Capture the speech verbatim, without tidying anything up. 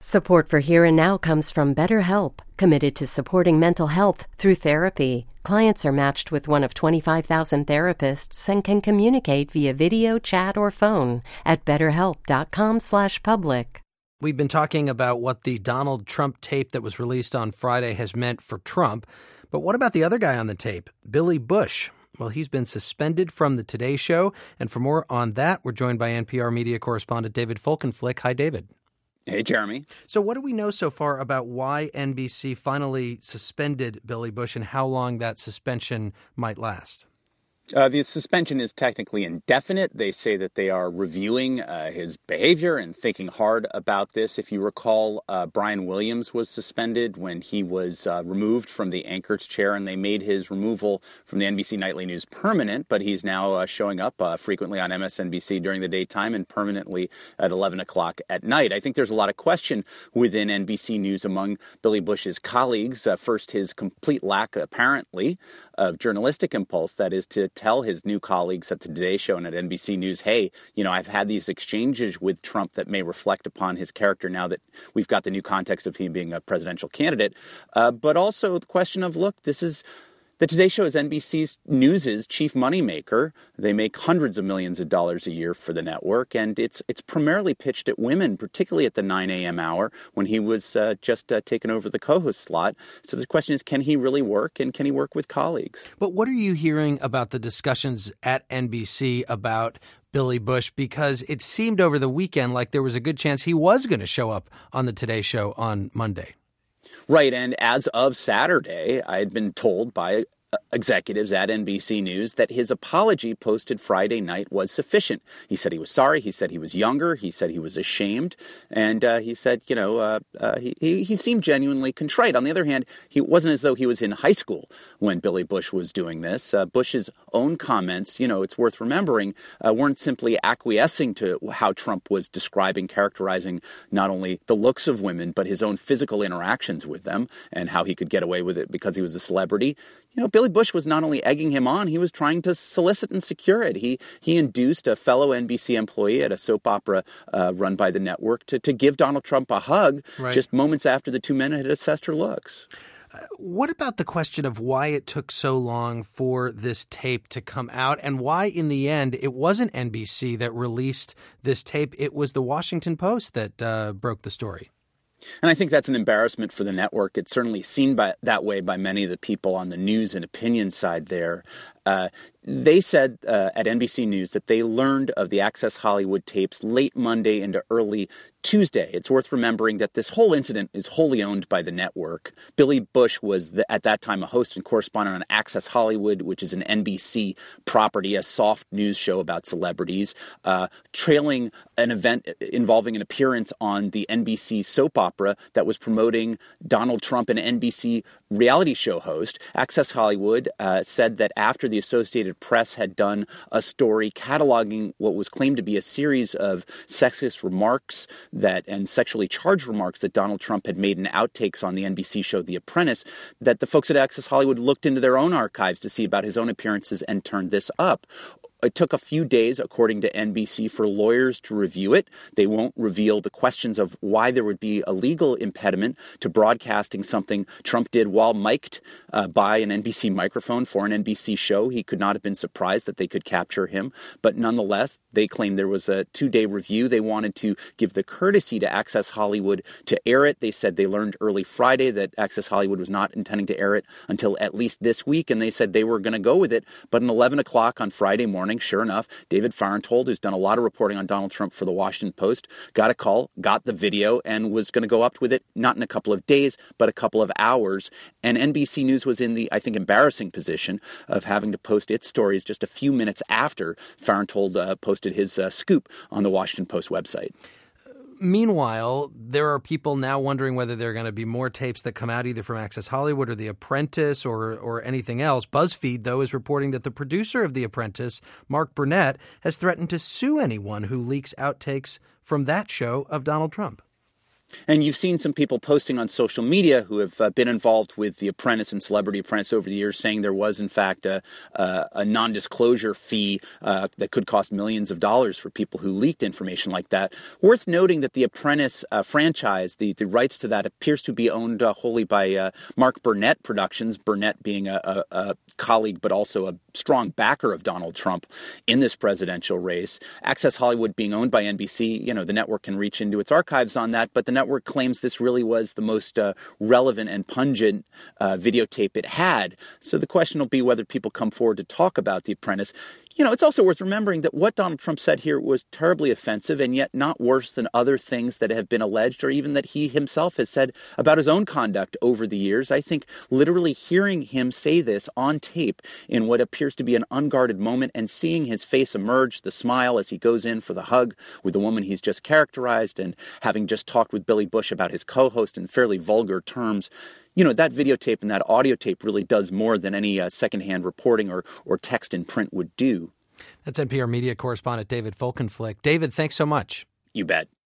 Support for Here and Now comes from BetterHelp, committed to supporting mental health through therapy. Clients are matched with one of twenty-five thousand therapists and can communicate via video, chat, or phone at betterhelp.com slash public. We've been talking about what the Donald Trump tape that was released on Friday has meant for Trump. But what about the other guy on the tape, Billy Bush? Well, he's been suspended from the Today Show. And for more on that, we're joined by N P R media correspondent David Folkenflik. Hi, David. Hey, Jeremy. So what do we know so far about why N B C finally suspended Billy Bush and how long that suspension might last? Uh, the suspension is technically indefinite. They say that they are reviewing uh, his behavior and thinking hard about this. If you recall, uh, Brian Williams was suspended when he was uh, removed from the anchor's chair, and they made his removal from the N B C Nightly News permanent, but he's now uh, showing up uh, frequently on M S N B C during the daytime and permanently at eleven o'clock at night. I think there's a lot of question within N B C News among Billy Bush's colleagues. Uh, first, his complete lack, apparently, of journalistic impulse, that is to tell his new colleagues at the Today Show and at N B C News, hey, you know, I've had these exchanges with Trump that may reflect upon his character now that we've got the new context of him being a presidential candidate. Uh, but also the question of, look, this is the Today Show is N B C News's chief moneymaker. They make hundreds of millions of dollars a year for the network, and it's it's primarily pitched at women, particularly at the nine a.m. hour when he was uh, just uh, taken over the co-host slot. So the question is, can he really work, and can he work with colleagues? But what are you hearing about the discussions at N B C about Billy Bush? Because it seemed over the weekend like there was a good chance he was going to show up on the Today Show on Monday. Right. And as of Saturday, I had been told by executives at N B C News that his apology posted Friday night was sufficient. He said he was sorry. He said he was younger. He said he was ashamed. And uh, he said, you know, uh, uh, he, he, he seemed genuinely contrite. On the other hand, he wasn't as though he was in high school when Billy Bush was doing this. Uh, Bush's own comments, you know, it's worth remembering, uh, weren't simply acquiescing to how Trump was describing, characterizing not only the looks of women, but his own physical interactions with them and how he could get away with it because he was a celebrity. You know, Billy Bush was not only egging him on, he was trying to solicit and secure it. He he induced a fellow N B C employee at a soap opera uh, run by the network to, to give Donald Trump a hug right. just moments after the two men had assessed her looks. Uh, what about the question of why it took so long for this tape to come out and why, in the end, it wasn't N B C that released this tape? It was the Washington Post that uh, broke the story. And I think that's an embarrassment for the network. It's certainly seen by, that way by many of the people on the news and opinion side there. Uh, they said uh, at N B C News that they learned of the Access Hollywood tapes late Monday into early Tuesday. It's worth remembering that this whole incident is wholly owned by the network. Billy Bush was, the, at that time, a host and correspondent on Access Hollywood, which is an N B C property, a soft news show about celebrities, uh, trailing an event involving an appearance on the N B C soap opera that was promoting Donald Trump, an N B C reality show host. Access Hollywood uh, said that after the Associated Press had done a story cataloging what was claimed to be a series of sexist remarks that and sexually charged remarks that Donald Trump had made in outtakes on the N B C show The Apprentice, that the folks at Access Hollywood looked into their own archives to see about his own appearances and turned this up. It took a few days, according to N B C, for lawyers to review it. They won't reveal the questions of why there would be a legal impediment to broadcasting something Trump did while mic'd uh, by an N B C microphone for an N B C show. He could not have been surprised that they could capture him. But nonetheless, they claimed there was a two-day review. They wanted to give the courtesy to Access Hollywood to air it. They said they learned early Friday that Access Hollywood was not intending to air it until at least this week, and they said they were going to go with it. But at eleven o'clock on Friday morning, sure enough, David Fahrenthold, who's done a lot of reporting on Donald Trump for the Washington Post, got a call, got the video, and was going to go up with it, not in a couple of days, but a couple of hours. And N B C News was in the, I think, embarrassing position of having to post its stories just a few minutes after Fahrenthold uh, posted his uh, scoop on the Washington Post website. Meanwhile, there are people now wondering whether there are going to be more tapes that come out either from Access Hollywood or The Apprentice or or anything else. BuzzFeed, though, is reporting that the producer of The Apprentice, Mark Burnett, has threatened to sue anyone who leaks outtakes from that show of Donald Trump. And you've seen some people posting on social media who have uh, been involved with The Apprentice and Celebrity Apprentice over the years, saying there was, in fact, a, a, a non-disclosure fee uh, that could cost millions of dollars for people who leaked information like that. Worth noting that The Apprentice uh, franchise, the, the rights to that, appears to be owned uh, wholly by uh, Mark Burnett Productions, Burnett being a, a, a colleague but also a strong backer of Donald Trump in this presidential race. Access Hollywood being owned by N B C, you know, the network can reach into its archives on that, but the network claims this really was the most uh, relevant and pungent uh, videotape it had. So the question will be whether people come forward to talk about The Apprentice. You know, it's also worth remembering that what Donald Trump said here was terribly offensive and yet not worse than other things that have been alleged or even that he himself has said about his own conduct over the years. I think literally hearing him say this on tape in what appears to be an unguarded moment and seeing his face emerge, the smile as he goes in for the hug with the woman he's just characterized and having just talked with Billy Bush about his co-host in fairly vulgar terms, you know, that videotape and that audio tape really does more than any uh, secondhand reporting or, or text in print would do. That's N P R media correspondent David Folkenflik. David, thanks so much. You bet.